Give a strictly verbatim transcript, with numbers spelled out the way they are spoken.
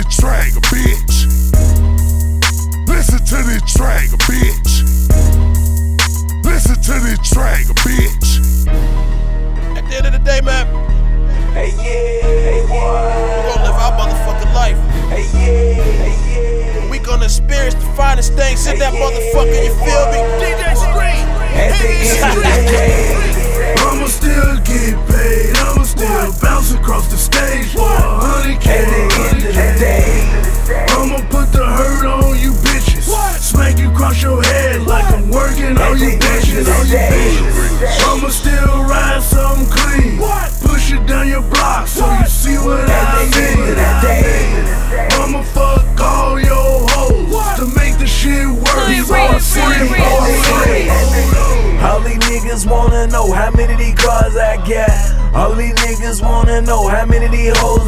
this track, bitch. Listen to this track, bitch. Listen to this track, bitch. At the end of the day, man, hey yeah, hey yeah, we gon' live our motherfucking life. hey yeah, hey yeah. We gonna experience the finest things in that motherfucker, you feel me? D J Scream. At the end of the day, I'ma still get paid, I'ma still bounce across the stage for a hundred K. at the end of the day, I'ma put the hurt on you bitches, smack you across your head like I'm working on you bitches. On you bitches. I'ma still ride something clean, push it down your block so you see what at I the end of mean. the day, I'ma fuck all your hoes to make the shit work. Free, So I free, see free, all free. the all these niggas wanna know how many of these cars I got. All these niggas wanna know how many of these hoes